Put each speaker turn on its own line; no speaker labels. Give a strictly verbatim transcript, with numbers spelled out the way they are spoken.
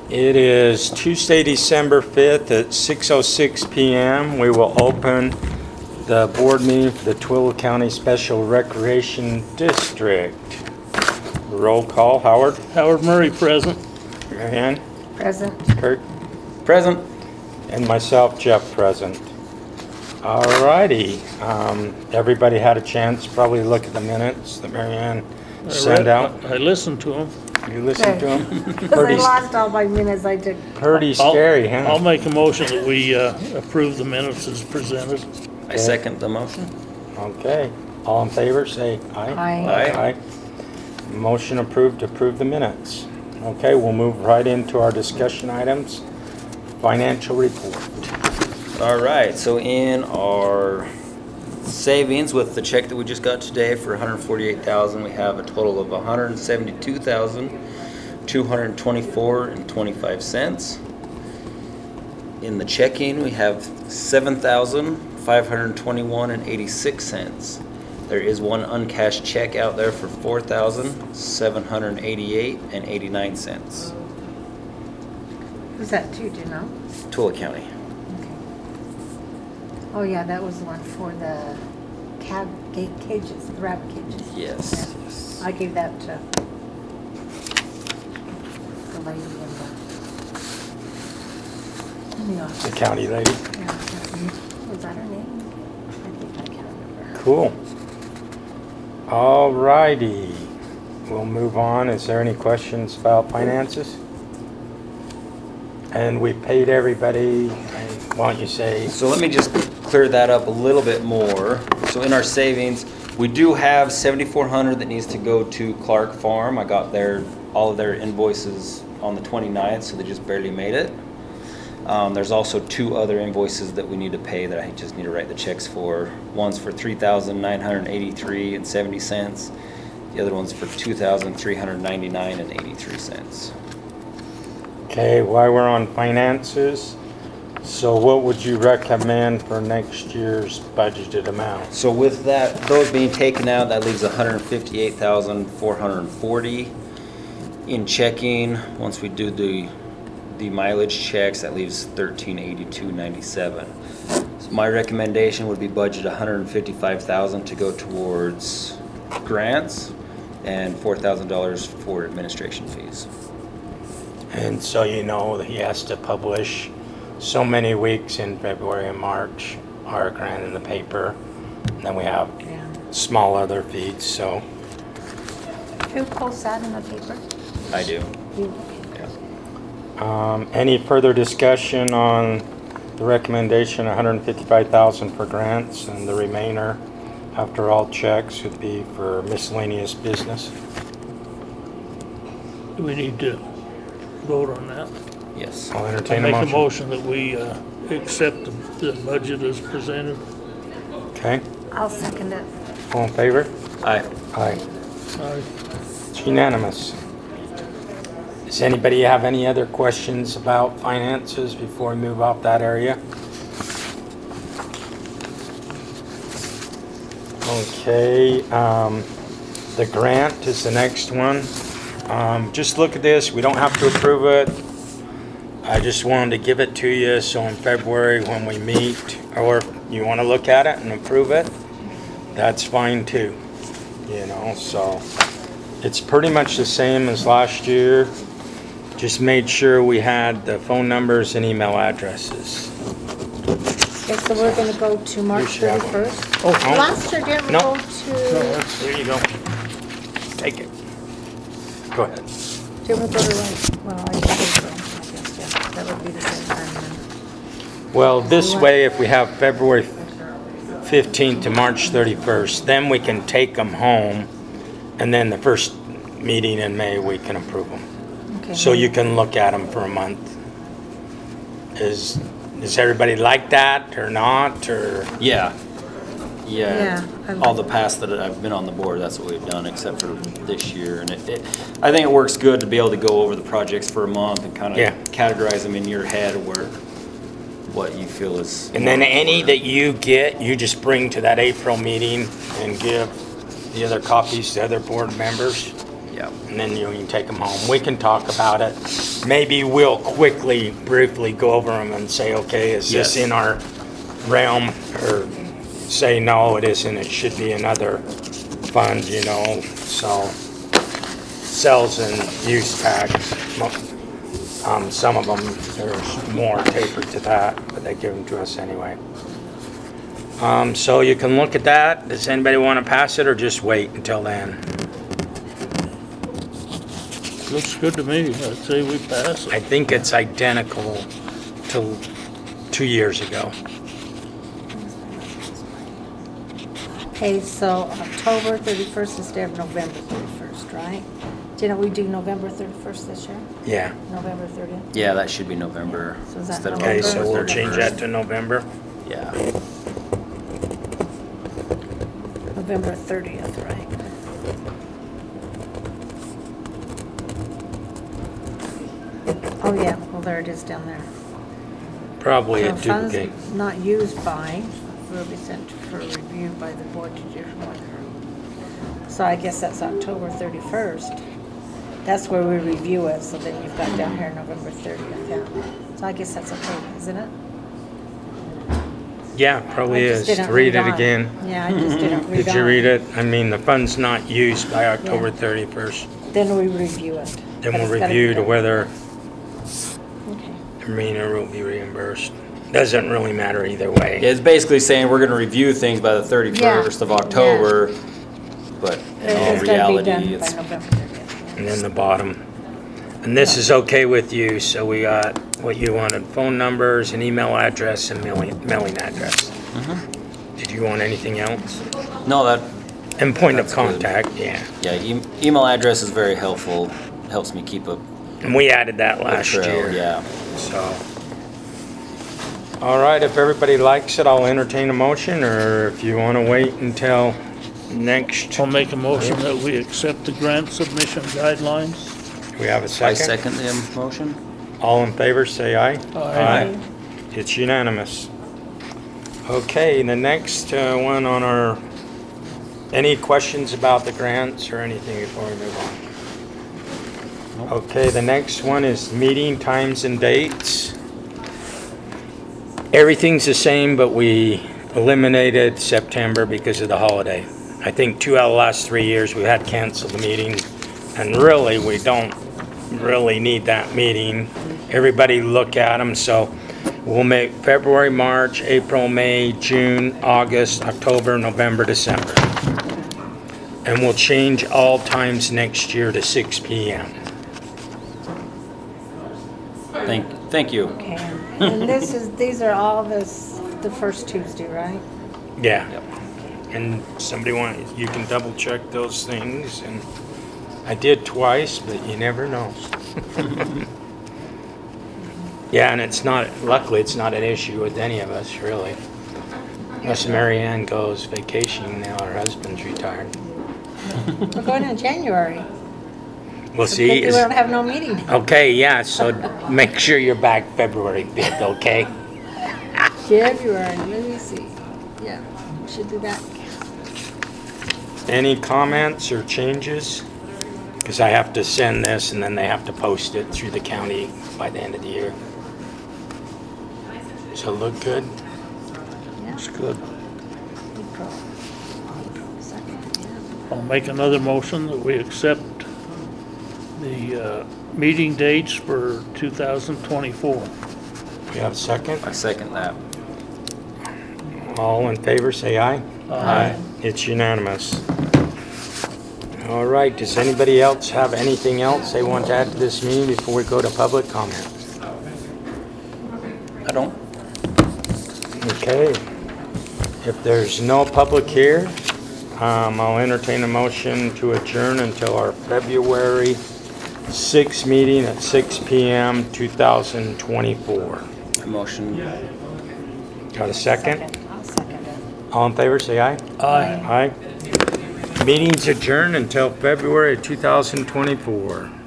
It is Tuesday, December fifth at six oh six p.m. We will open the board meeting for the Tooele County Special Recreation District. Roll call, Howard.
Howard Murray, present.
Mary Ann.
Present.
Kurt.
Present.
And myself, Jeff, present. All righty. Um, everybody had a chance to probably look at the minutes that Mary Ann
I
sent
read-
out.
I listened to him.
You listened to them?
Because I
Pretty,
lost all my minutes I took.
pretty scary,
I'll
huh?
make a motion that we uh, approve the minutes as presented.
I second the motion.
Okay. All in favor, say aye.
Aye.
Aye.
Aye. Motion approved to approve the minutes. Okay, we'll move right into our discussion items. Financial report.
All right, so in our savings with the check that we just got today for one hundred forty-eight thousand dollars, we have a total of one hundred seventy-two thousand two hundred twenty-four dollars and twenty-five cents. In the checking, we have seven thousand five hundred twenty-one dollars and eighty-six cents. There is one uncashed check out there for four thousand seven hundred eighty-eight dollars and eighty-nine cents.
Who's that to, do you know?
Tooele County.
Okay. Oh, yeah, that was the one for the cab gate cages, the rabbit cages.
Yes.
Yeah.
yes.
I gave that to the lady in the, in the
The
office.
county lady.
Yeah, was that her name? I think I can't remember.
Cool. All righty. We'll move on. Is there any questions about finances? And we paid everybody, and why don't you say,
So let me just clear that up a little bit more. So in our savings, we do have seventy-four hundred that needs to go to Clark Farm. I got their, all of their invoices on the twenty-ninth, so they just barely made it. Um, there's also two other invoices that we need to pay that I just need to write the checks for. One's for three thousand nine hundred eighty-three and seventy cents. The other one's for two thousand three hundred ninety-nine and eighty-three cents.
okay, while we're on finances, so what would you recommend for next year's budgeted amount?
So with that, those being taken out, that leaves one hundred fifty-eight thousand four hundred forty. In checking, once we do the the mileage checks, that leaves thirteen eighty-two ninety-seven. So my recommendation would be budget one hundred fifty-five thousand to go towards grants and four thousand dollars for administration fees.
And so you know that he has to publish so many weeks in February and March, our grant in the paper. And then we have
Yeah.
small other fees, so.
Who posts that in the paper?
I do.
You,
Yeah.
Um, any further discussion on the recommendation, one hundred fifty-five thousand for grants, and the remainder, after all checks, would be for miscellaneous business?
Do we need to vote on that?
Yes.
I'll
I
entertain a
make a
motion.
motion that we uh, accept the the budget as presented.
Okay,
I'll second it.
all in favor?
Aye.
Aye.
Aye.
It's unanimous. Does anybody have any other questions about finances before we move off that area? Okay, um, the grant is the next one. Um, just look at this, we don't have to approve it. I just wanted to give it to you, so in February when we meet, or if you want to look at it and approve it, that's fine too, you know, so. It's pretty much the same as last year. Just made sure we had the phone numbers and email addresses.
Okay, so we're gonna go to March
should have one.
thirty-first.
Oh, no.
Last year, didn't we
No.
go
No,
to,
that's- there you go. Take it. Go ahead.
didn't we go to like, well, I think so, I guess, yeah, that would be the same time then.
Well, this way, if we have February fifteenth to March thirty-first, then we can take them home, and then the first meeting in May, we can approve them.
Okay.
So you can look at them for a month. Is, does everybody like that or not, or?
Yeah. Yeah.
Yeah, I
All
like-
the past that I've been on the board, that's what we've done, except for this year. And it, it, I think it works good to be able to go over the projects for a month and kind of
Yeah.
categorize them in your head where, what you feel is.
And then any that you get, you just bring to that April meeting and give the other copies to other board members.
Yeah. Yeah.
and then you can take them home. We can talk about it. Maybe we'll quickly, briefly go over them and say, okay, is this
Yes.
in our realm? Or say, no, it isn't, it should be another fund, you know, so. Sales and use tax, mo- um, some of them, there's more tapered to that, but they give them to us anyway. Um, so you can look at that. Does anybody want to pass it or just wait until then?
Looks good to me. I'd say we pass
I
it.
think it's identical to two years ago.
Okay, so October thirty-first instead of November thirty-first, right? Didn't we do November thirty-first this year?
Yeah.
November thirtieth?
Yeah, that should be November.
So is that
instead of
Okay,
November?
so we'll
October
change that to November.
Yeah.
November thirtieth, right? Oh, yeah, well, there it is down there.
Probably a
So funds
duplicate.
not used by will be sent for review by the board to determine whether. So I guess that's October thirty-first. That's where we review it, so then you've got down here November thirtieth, yeah. So I guess that's okay, isn't it?
Yeah, probably
I just
is.
didn't
Read it
on.
again.
Yeah, I just didn't read
Did you
on.
read it? I mean, the fund's not used by October
Yeah.
thirty-first.
Then we review it.
Then
But
we'll
it's gotta be
review to
done.
whether
Okay.
Arena will be reimbursed. Doesn't really matter either way.
Yeah, it's basically saying we're gonna review things by the thirty-first of
Yeah.
October, but in
It's
all
gotta be
reality,
done by
it's,
November thirtieth.
And then the bottom. And this is okay with you, so we got what you wanted, phone numbers, an email address, and mailing, mailing address. Did you want anything else?
no, that,
And point of
That's good.
contact, yeah.
yeah, e- email address is very helpful, helps me keep a
And we added that
a
last
trail,
year.
yeah.
So. All right, if everybody likes it, I'll entertain a motion, or if you want to wait until next,
I'll make a motion that we accept the grant submission guidelines.
we have a
I
second.
second the motion.
All in favor, say aye.
Aye.
It's unanimous. Okay, the next uh, one on our, any questions about the grants or anything before we move on? Okay, the next one is meeting times and dates. Everything's the same, but we eliminated September because of the holiday. I think two out of the last three years we had canceled the meeting, and really, we don't really need that meeting. Everybody look at them, so we'll make February, March, April, May, June, August, October, November, December. And we'll change all times next year to six P M.
Thank, thank you.
Okay, and this is, these are all this, the first Tuesday, right?
Yeah.
Yep.
And somebody want, you can double check those things, and I did twice, but you never know. Yeah, and it's not, luckily, it's not an issue with any of us, really. Unless Mary Ann goes vacationing now, her husband's retired.
We're going in January.
We'll
So
see.
We
Is-
don't have no meeting.
Okay, yeah, so make sure you're back February fifth, okay?
February, let me see. Yeah, we should do that.
Any comments or changes? Because I have to send this, and then they have to post it through the county by the end of the year. So look good?
Yeah,
It's good.
April. Second, yeah.
I'll make another motion that we accept the uh, meeting dates for two thousand twenty-four.
We have a second?
I second that.
All in favor, say aye.
Aye.
It's unanimous. All right, does anybody else have anything else they want to add to this meeting before we go to public comment?
I don't.
Okay. If there's no public here, um, I'll entertain a motion to adjourn until our February sixth meeting at six P M two thousand twenty-four.
Motion.
Got a second?
I'll second it.
All in favor, say aye.
Aye.
Aye. Meeting's adjourned until February two thousand twenty-four.